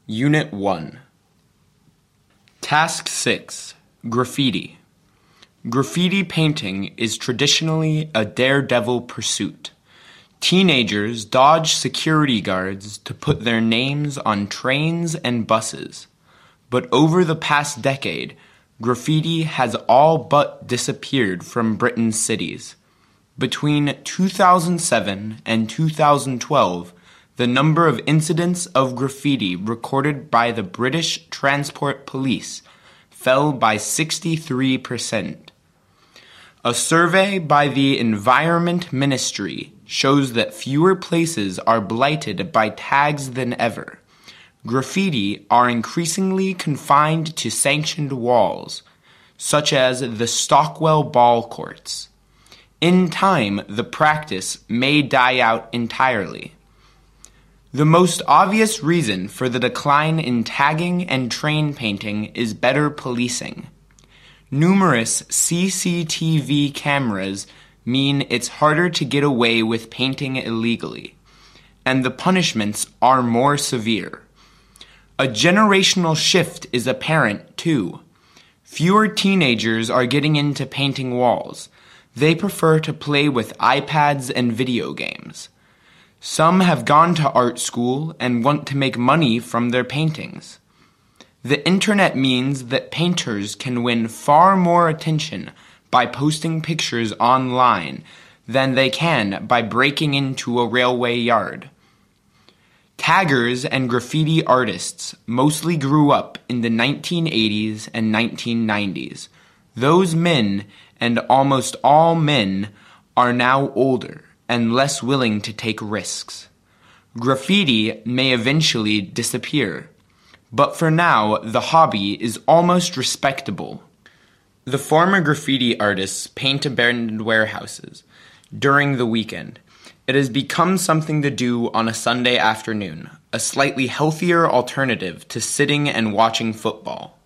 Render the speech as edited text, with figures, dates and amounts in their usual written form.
Unit 1. Task 6. Graffiti. Graffiti painting is traditionally a daredevil pursuit. Teenagers dodge security guards to put their names on trains and buses. But over the past decade, graffiti has all but disappeared from Britain's cities. Between 2007 and 2012, the number of incidents of graffiti recorded by the British Transport Police fell by 63%. A survey by the Environment Ministry shows that fewer places are blighted by tags than ever. Graffiti are increasingly confined to sanctioned walls, such as the Stockwell ball courts. In time, the practice may die out entirely. The most obvious reason for the decline in tagging and train painting is better policing. Numerous CCTV cameras mean it's harder to get away with painting illegally, and the punishments are more severe. A generational shift is apparent, too. Fewer teenagers are getting into painting walls. They prefer to play with iPads and video games. Some have gone to art school and want to make money from their paintings. The internet means that painters can win far more attention by posting pictures online than they can by breaking into a railway yard. Taggers and graffiti artists mostly grew up in the 1980s and 1990s. Those men, and almost all men, are now older and less willing to take risks. Graffiti may eventually disappear, but for now the hobby is almost respectable. The former graffiti artists paint abandoned warehouses during the weekend. It has become something to do on a Sunday afternoon, a slightly healthier alternative to sitting and watching football.